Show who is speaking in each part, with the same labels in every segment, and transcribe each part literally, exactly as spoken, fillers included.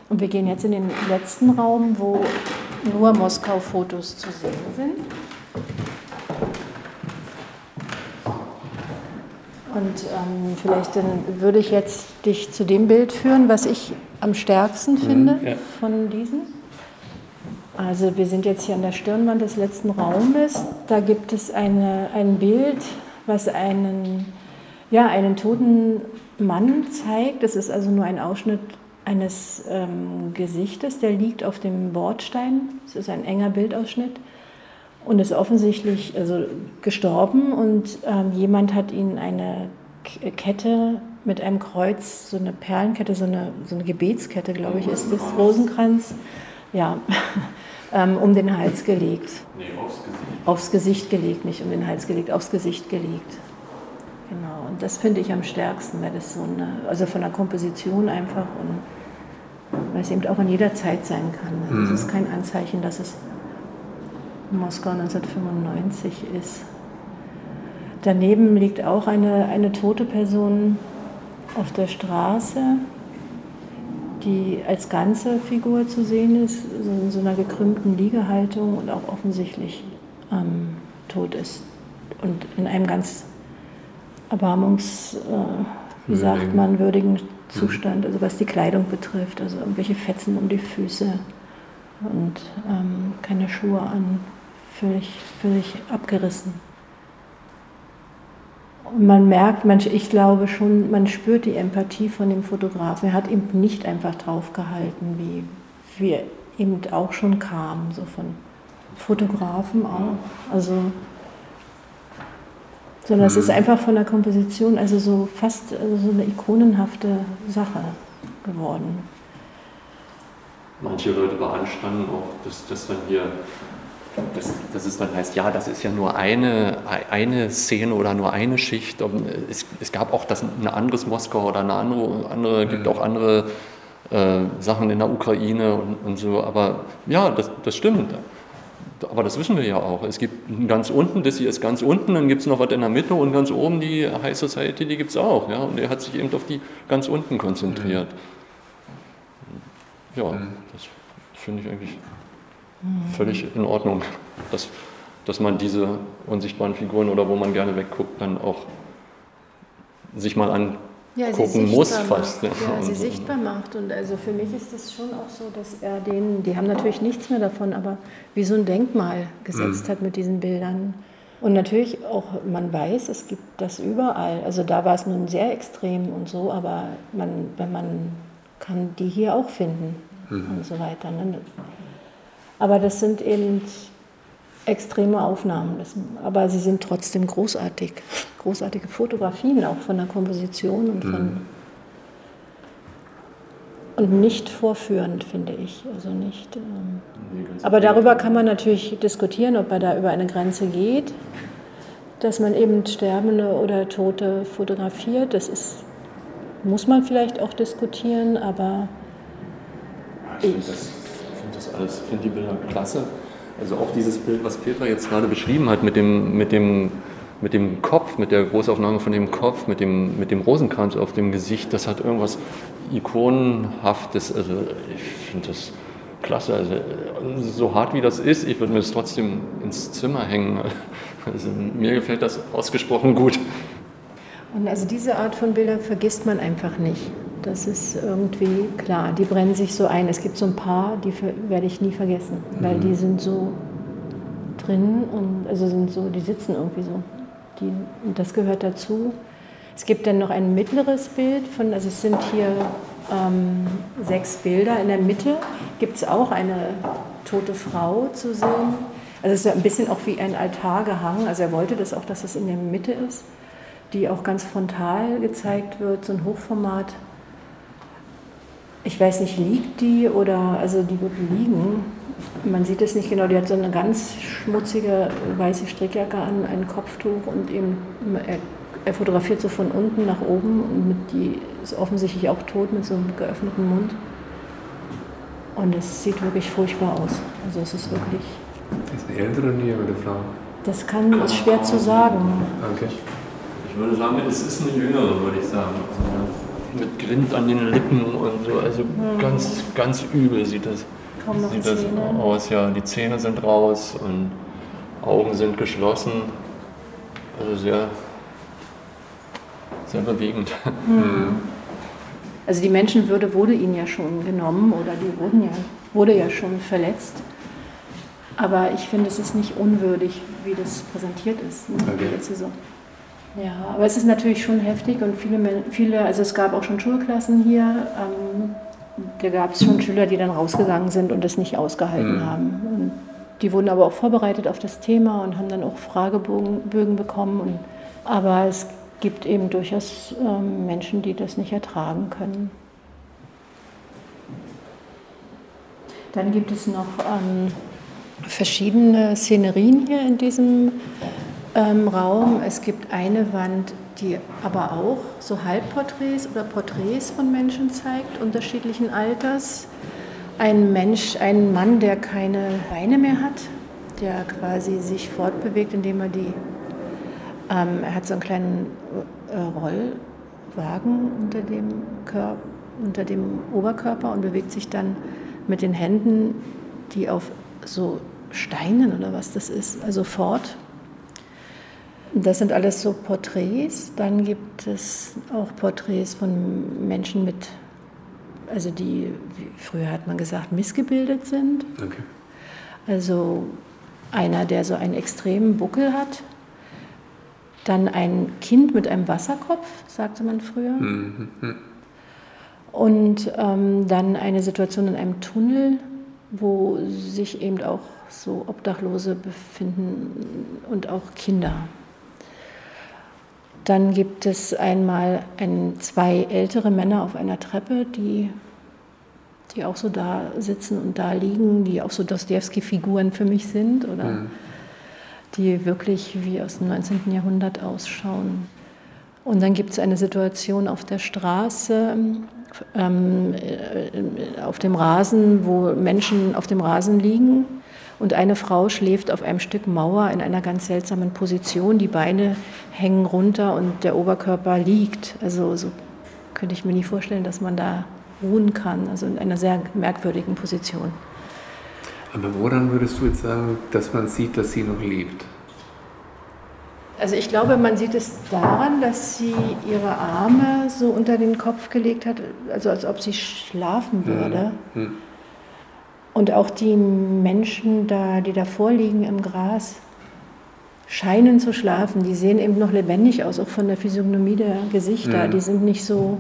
Speaker 1: Und wir gehen jetzt in den letzten Raum, wo nur Moskau-Fotos zu sehen sind. Und ähm, vielleicht dann würde ich jetzt dich zu dem Bild führen, was ich am stärksten finde
Speaker 2: mhm, ja.
Speaker 1: von diesen. Also wir sind jetzt hier an der Stirnwand des letzten Raumes. Da gibt es eine, ein Bild, was einen, ja, einen toten Mann zeigt. Das ist also nur ein Ausschnitt eines ähm, Gesichtes, der liegt auf dem Bordstein. Es ist ein enger Bildausschnitt und ist offensichtlich also gestorben. Und ähm, jemand hat ihnen eine K- Kette mit einem Kreuz, so eine Perlenkette, so eine, so eine Gebetskette, glaube ich, ist das, Rosenkranz, ja, ähm, um den Hals gelegt.
Speaker 2: Nee, aufs Gesicht.
Speaker 1: Aufs Gesicht gelegt, nicht um den Hals gelegt, aufs Gesicht gelegt. Genau, und das finde ich am stärksten, weil das so eine, also von der Komposition einfach und weil es eben auch in jeder Zeit sein kann. Also
Speaker 2: Mhm.
Speaker 1: es ist kein Anzeichen, dass es Moskau neunzehnhundertfünfundneunzig ist. Daneben liegt auch eine, eine tote Person auf der Straße, die als ganze Figur zu sehen ist, so in so einer gekrümmten Liegehaltung und auch offensichtlich ähm, tot ist. Und in einem ganz erbarmungs, äh, wie sagt man, würdigen Zustand, also was die Kleidung betrifft, also irgendwelche Fetzen um die Füße und ähm, keine Schuhe an, völlig, völlig abgerissen. Und man merkt, man, ich glaube schon, man spürt die Empathie von dem Fotografen. Er hat eben nicht einfach draufgehalten, wie wir eben auch schon kamen, so von Fotografen auch. Also, sondern es ist einfach von der Komposition, also so fast also so eine ikonenhafte Sache geworden.
Speaker 2: Manche Leute beanstanden auch, dass das dann hier, dass, dass es dann heißt, ja, das ist ja nur eine, eine Szene oder nur eine Schicht. Es, es gab auch das, ein anderes Moskau oder eine andere, andere gibt auch andere äh, Sachen in der Ukraine und, und so. Aber ja, das, das stimmt. Aber das wissen wir ja auch. Es gibt ganz unten, das hier ist ganz unten, dann gibt es noch was in der Mitte und ganz oben die High Society, die gibt es auch. Ja? Und er hat sich eben auf die ganz unten konzentriert. Ja, das finde ich eigentlich völlig in Ordnung, dass, dass man diese unsichtbaren Figuren oder wo man gerne wegguckt, dann auch sich mal angucken
Speaker 1: ja, sie
Speaker 2: muss
Speaker 1: sichtbar
Speaker 2: fast.
Speaker 1: Macht. Ja, sie
Speaker 2: und,
Speaker 1: sichtbar macht. Und also für mich ist es schon auch so, dass er denen, die haben natürlich nichts mehr davon, aber wie so ein Denkmal gesetzt mhm. hat mit diesen Bildern. Und natürlich auch, man weiß, es gibt das überall. Also da war es nun sehr extrem und so, aber man, wenn man kann die hier auch finden mhm. und so weiter. Ne? Aber das sind eben extreme Aufnahmen, das, aber sie sind trotzdem großartig. Großartige Fotografien, auch von der Komposition und von mhm. und nicht vorführend, finde ich. Also nicht, ähm, nee, aber darüber kann man natürlich diskutieren, ob man da über eine Grenze geht, dass man eben Sterbende oder Tote fotografiert. Das ist, muss man vielleicht auch diskutieren, aber
Speaker 2: ich finde das, find das alles, ich finde die Bilder klasse. Also auch dieses Bild, was Petra jetzt gerade beschrieben hat, mit dem, mit dem, mit dem Kopf, mit der Großaufnahme von dem Kopf, mit dem, mit dem Rosenkranz auf dem Gesicht, das hat irgendwas Ikonenhaftes. Also ich finde das klasse. Also so hart wie das ist, ich würde mir das trotzdem ins Zimmer hängen. Also mir gefällt das ausgesprochen gut.
Speaker 1: Und also diese Art von Bildern vergisst man einfach nicht. Das ist irgendwie klar, die brennen sich so ein. Es gibt so ein paar, die werde ich nie vergessen, weil die sind so drin und also sind so, die sitzen irgendwie so. Die, und das gehört dazu. Es gibt dann noch ein mittleres Bild von, also es sind hier ähm, sechs Bilder. In der Mitte gibt es auch eine tote Frau zu sehen. Also es ist ein bisschen auch wie ein Altar gehangen. Also er wollte das auch, dass es in der Mitte ist, die auch ganz frontal gezeigt wird, so ein Hochformat. Ich weiß nicht, liegt die oder, also die wird liegen. Man sieht es nicht genau, die hat so eine ganz schmutzige weiße Strickjacke an, ein Kopftuch und eben, er, er fotografiert so von unten nach oben und mit die ist offensichtlich auch tot mit so einem geöffneten Mund. Und es sieht wirklich furchtbar aus. Also es ist wirklich...
Speaker 3: Ist eine ältere oder eine jüngere Frau?
Speaker 1: Das kann, ist schwer zu sagen.
Speaker 3: Okay.
Speaker 2: Ich würde sagen, es ist eine jüngere, würde ich sagen. mit Grind an den Lippen und so, also mhm. ganz, ganz übel sieht das,
Speaker 1: Kaum noch
Speaker 2: sieht das
Speaker 1: Zähne.
Speaker 2: aus. Ja, die Zähne sind raus und Augen sind geschlossen, also sehr, sehr bewegend.
Speaker 1: Mhm. Also die Menschenwürde wurde ihnen ja schon genommen oder die wurden ja, wurde ja schon verletzt. Aber ich finde, es ist nicht unwürdig, wie das präsentiert ist. Ne?
Speaker 3: Okay.
Speaker 1: So. Ja, aber es ist natürlich schon heftig und viele, viele, also es gab auch schon Schulklassen hier, ähm, da gab es schon Schüler, die dann rausgegangen sind und das nicht ausgehalten mhm. haben. Und die wurden aber auch vorbereitet auf das Thema und haben dann auch Fragebögen Bögen bekommen. Und, aber es gibt eben durchaus ähm, Menschen, die das nicht ertragen können. Dann gibt es noch ähm, verschiedene Szenerien hier in diesem ähm, Raum. Es gibt eine Wand, die aber auch so Halbporträts oder Porträts von Menschen zeigt, unterschiedlichen Alters. Ein Mensch, ein Mann, der keine Beine mehr hat, der quasi sich fortbewegt, indem er die, ähm, er hat so einen kleinen äh, Rollwagen unter dem, Kör- unter dem Oberkörper und bewegt sich dann mit den Händen, die auf so Steinen oder was das ist, also fort. Das sind alles so Porträts. Dann gibt es auch Porträts von Menschen mit, also die, wie früher hat man gesagt, missgebildet sind.
Speaker 3: Okay.
Speaker 1: Also einer, der so einen extremen Buckel hat. Dann ein Kind mit einem Wasserkopf, sagte man früher.
Speaker 3: Mhm.
Speaker 1: Und ähm, dann eine Situation in einem Tunnel, wo sich eben auch so Obdachlose befinden und auch Kinder. Dann gibt es einmal ein, zwei ältere Männer auf einer Treppe, die, die auch so da sitzen und da liegen, die auch so Dostojewski-Figuren für mich sind oder mhm. die wirklich wie aus dem neunzehnten Jahrhundert ausschauen. Und dann gibt es eine Situation auf der Straße, ähm, auf dem Rasen, wo Menschen auf dem Rasen liegen und eine Frau schläft auf einem Stück Mauer in einer ganz seltsamen Position. Die Beine hängen runter und der Oberkörper liegt. Also so könnte ich mir nie vorstellen, dass man da ruhen kann, also in einer sehr merkwürdigen Position.
Speaker 3: Aber woran würdest du jetzt sagen, dass man sieht, dass sie noch lebt?
Speaker 1: Also ich glaube, man sieht es daran, dass sie ihre Arme so unter den Kopf gelegt hat, also als ob sie schlafen würde. Mhm. Und auch die Menschen, da, die davor liegen im Gras, scheinen zu schlafen. Die sehen eben noch lebendig aus, auch von der Physiognomie der Gesichter. Mhm. Die sind nicht so,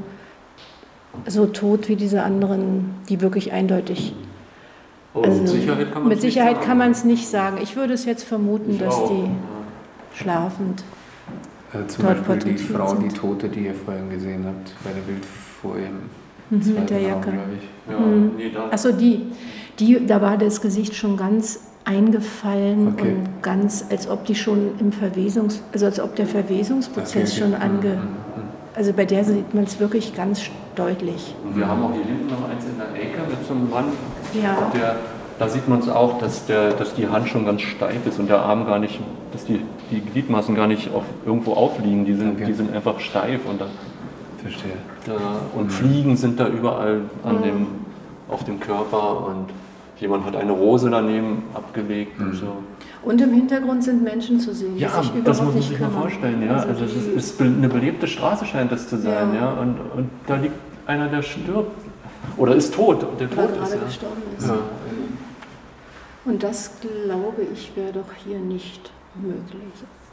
Speaker 1: so tot wie diese anderen, die wirklich eindeutig...
Speaker 2: Oh,
Speaker 1: also
Speaker 2: mit Sicherheit kann man
Speaker 1: mit
Speaker 2: es
Speaker 1: Sicherheit
Speaker 2: nicht
Speaker 1: kann man es nicht sagen. Ich würde es jetzt vermuten,
Speaker 2: ich
Speaker 1: dass
Speaker 2: auch.
Speaker 1: die schlafend
Speaker 3: also zum
Speaker 1: dort
Speaker 3: Beispiel die Frau,
Speaker 1: sind.
Speaker 3: die Tote, die ihr vorhin gesehen habt, bei dem Bild vor ihrem
Speaker 1: mhm,
Speaker 3: zweiten
Speaker 1: mit der
Speaker 3: Raum,
Speaker 1: Jacke.
Speaker 3: glaube ich.
Speaker 2: Ja,
Speaker 1: mhm.
Speaker 2: nee, da.
Speaker 1: Achso, die, die, da war das Gesicht schon ganz eingefallen
Speaker 3: Okay.
Speaker 1: und ganz, als ob die schon im Verwesungs, also als ob der Verwesungsprozess
Speaker 3: Okay, okay.
Speaker 1: schon ange...
Speaker 3: Mhm.
Speaker 1: Also bei der sieht man es wirklich ganz deutlich.
Speaker 2: Und wir haben auch hier hinten noch eins in der Ecke mit so einem Mann,
Speaker 1: Ja.
Speaker 2: der, da sieht man es auch, dass, der, dass die Hand schon ganz steif ist und der Arm gar nicht, dass die, die Gliedmaßen gar nicht auf, irgendwo aufliegen, die sind,
Speaker 3: Okay.
Speaker 2: die sind einfach steif und, da,
Speaker 3: Verstehe.
Speaker 2: da, und Fliegen sind da überall an dem, auf dem Körper und jemand hat eine Rose daneben abgelegt
Speaker 3: Mhm.
Speaker 2: und so.
Speaker 1: Und im Hintergrund sind Menschen zu sehen, die
Speaker 2: Ja,
Speaker 1: sich überhaupt
Speaker 2: das muss man
Speaker 1: nicht
Speaker 2: sich mal
Speaker 1: kümmern.
Speaker 2: vorstellen. Ja?
Speaker 1: Also
Speaker 2: Also es
Speaker 1: die-
Speaker 2: ist, ist eine belebte Straße, scheint das zu sein.
Speaker 1: Ja.
Speaker 2: Ja? Und, und da liegt einer, der stirbt. Oder ist tot. Der
Speaker 1: Oder
Speaker 2: tot ist.
Speaker 1: gerade
Speaker 2: Ja.
Speaker 1: gestorben ist.
Speaker 2: Ja.
Speaker 1: Und das, glaube ich, wäre doch hier nicht möglich.